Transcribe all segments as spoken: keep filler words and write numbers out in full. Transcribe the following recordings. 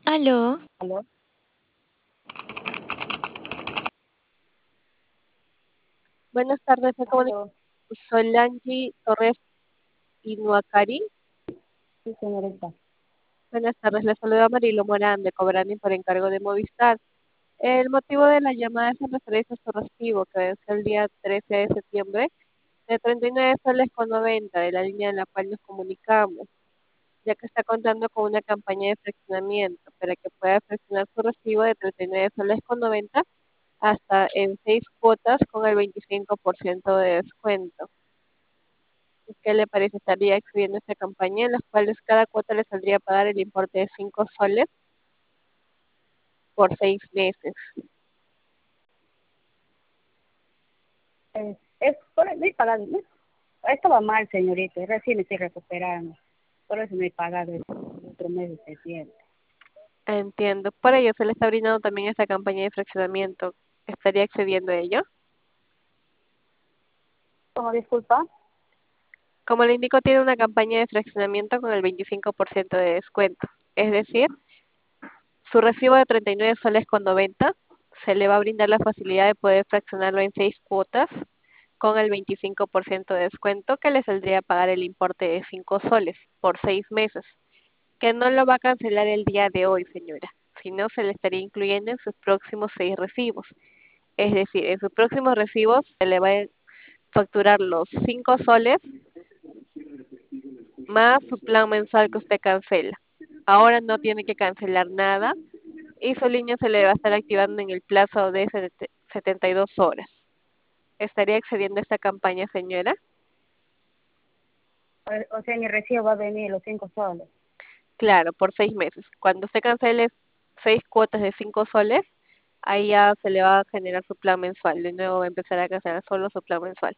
Aló, Aló. Buenas tardes, me comunico Aló. con Solange Torres Inuacari. Sí, señorita. Buenas tardes, le saluda Marilo Morán de Cobrani por encargo de Movistar. El motivo de la llamada es en referencia a su recibo que vence el día trece de septiembre de treinta y nueve soles con noventa de la línea en la cual nos comunicamos, ya que está contando con una campaña de fraccionamiento para que pueda fraccionar su recibo de treinta y nueve soles con noventa hasta en seis cuotas con el veinticinco por ciento de descuento. ¿Qué le parece? Estaría exhibiendo esta campaña en las cuales cada cuota le saldría a pagar el importe de cinco soles por seis meses. Eh, es por no he pagado. No, estaba mal, señorita. Recién estoy recuperando. Por eso no he pagado el otro mes de septiembre. Entiendo. Por ello se le está brindando también esta campaña de fraccionamiento. ¿Estaría excediendo ello? ¿Cómo disculpa? Como le indico, tiene una campaña de fraccionamiento con el veinticinco por ciento de descuento. Es decir, su recibo de treinta y nueve soles con noventa se le va a brindar la facilidad de poder fraccionarlo en seis cuotas con el veinticinco por ciento de descuento que le saldría a pagar el importe de cinco soles por seis meses, que no lo va a cancelar el día de hoy, señora, sino se le estaría incluyendo en sus próximos seis recibos. Es decir, en sus próximos recibos se le va a facturar los cinco soles más su plan mensual que usted cancela. Ahora no tiene que cancelar nada y su línea se le va a estar activando en el plazo de setenta y dos horas. ¿Estaría excediendo esta campaña, señora? O, o sea, mi recibo va a venir los cinco soles. Claro, por seis meses. Cuando usted cancele seis cuotas de cinco soles, ahí ya se le va a generar su plan mensual. De nuevo va a empezar a cancelar solo su plan mensual.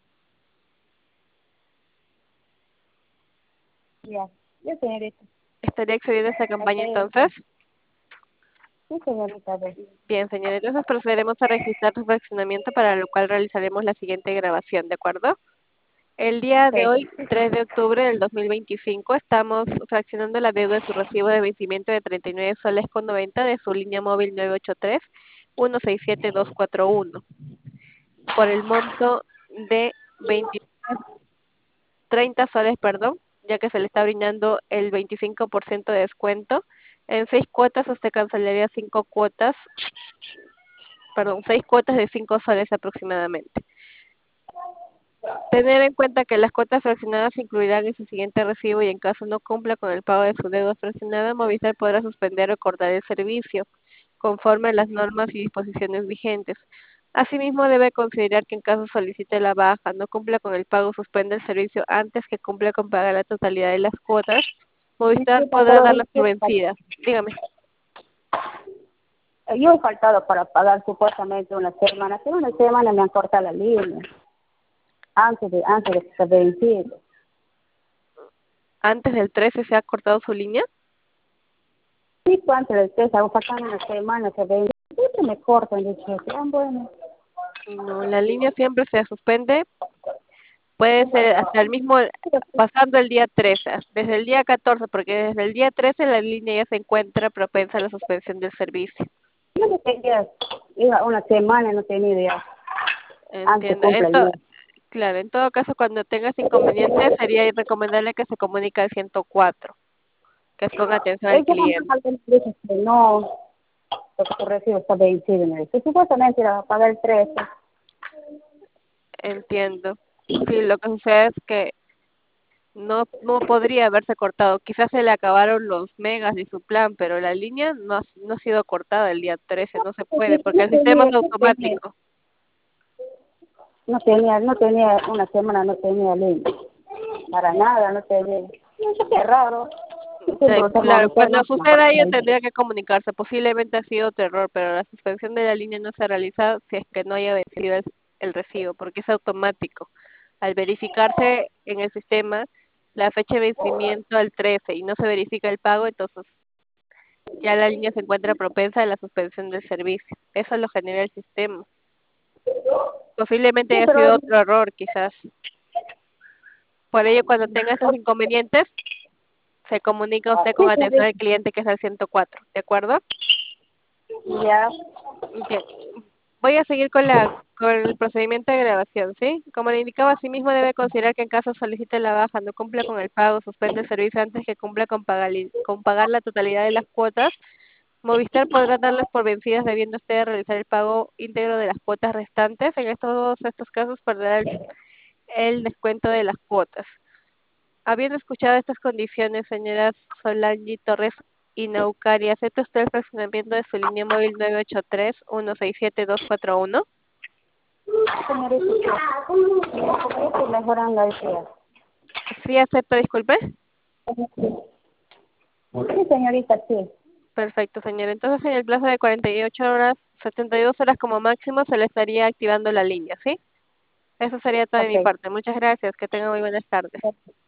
Ya. Ya, señorita. ¿Estaría excediendo esta Hasta campaña ahí, entonces? ok. Sí, señorita. A ver. Bien, señora, entonces procederemos a registrar su fraccionamiento para lo cual realizaremos la siguiente grabación, ¿de acuerdo? El día Ok. de hoy, tres de octubre del dos mil veinticinco, estamos fraccionando la deuda de su recibo de vencimiento de treinta y nueve soles con noventa de su línea móvil nueve ocho tres uno seis siete dos cuatro uno por el monto de veinte, treinta soles, perdón, ya que se le está brindando el veinticinco por ciento de descuento. En seis cuotas usted cancelaría cinco cuotas, perdón, seis cuotas de cinco soles aproximadamente. Tener en cuenta que las cuotas fraccionadas se incluirán en su siguiente recibo y en caso no cumpla con el pago de su deuda fraccionada, Movistar podrá suspender o cortar el servicio, conforme a las normas y disposiciones vigentes. Asimismo, debe considerar que en caso solicite la baja, no cumpla con el pago, suspende el servicio antes que cumpla con pagar la totalidad de las cuotas, Movistar Disculpa, podrá pero darlas por disculpa. vencida. Dígame. Yo he faltado para pagar supuestamente una semana. Pero una semana me han cortado la línea. Antes de, antes de que se vencido. ¿Antes del trece se ha cortado su línea? Sí, pues antes de que se hago faltando una semana, se vencido. Siempre me cortan, de hecho. Ah, bueno. No, la línea siempre se suspende. Puede ser hasta el mismo, pasando el día trece, desde el día catorce, porque desde el día trece la línea ya se encuentra propensa a la suspensión del servicio. Yo no tenía, iba una semana, no tenía idea. Antes Entiendo. cumple el Ento- mes. claro, en todo caso, cuando tengas inconvenientes, sería recomendable que se comunique al ciento cuatro, que es con atención al Ella no cliente. me dice que no, porque su recibo está vencido. Me dice, supuestamente iba a pagar el trece. Entiendo. Sí, lo que sucede es que no, no podría haberse cortado. Quizás se le acabaron los megas de su plan, pero la línea no ha, no ha sido cortada el día trece, no se puede, porque No el sistema tenía, es no tenía, automático. no tenía, no tenía una semana, no tenía línea. Para nada, no tenía. Eso qué raro. Siempre Eh, usted claro, Movistar cuando no me suceda ello acuerdo. tendría que comunicarse. Posiblemente ha sido otro error, pero la suspensión de la línea no se realiza si es que no haya vencido el, el recibo, porque es automático. Al verificarse en el sistema la fecha de vencimiento al trece y no se verifica el pago, entonces ya la línea se encuentra propensa a la suspensión del servicio. Eso lo genera el sistema. Posiblemente Sí, haya pero sido otro error, quizás. Por ello, cuando tenga estos inconvenientes, Se comunica Ah, usted sí, con sí, atención al sí. cliente, que es el ciento cuatro, ¿de acuerdo? Ya. Bien. Voy a seguir con la con el procedimiento de grabación, ¿sí? Como le indicaba, asimismo debe considerar que en caso solicite la baja, no cumpla con el pago, suspende el servicio antes que cumpla con pagar, con pagar la totalidad de las cuotas, Movistar podrá darlas por vencidas debiendo usted realizar el pago íntegro de las cuotas restantes. En estos, estos casos perderá el, el descuento de las cuotas. Habiendo escuchado estas condiciones, señora Solange Torres y Naucari, ¿acepta usted el fraccionamiento de su línea móvil nueve ocho tres, uno seis siete, dos cuatro uno? Señorita, sí. Sí, mejorando el día. Sí, acepto, disculpe. Sí, señorita, sí. Perfecto, señor. Entonces, en el plazo de cuarenta y ocho horas, setenta y dos horas como máximo, se le estaría activando la línea, ¿sí? Eso sería todo de mi Ok. parte. Muchas gracias. Que tenga muy buenas tardes.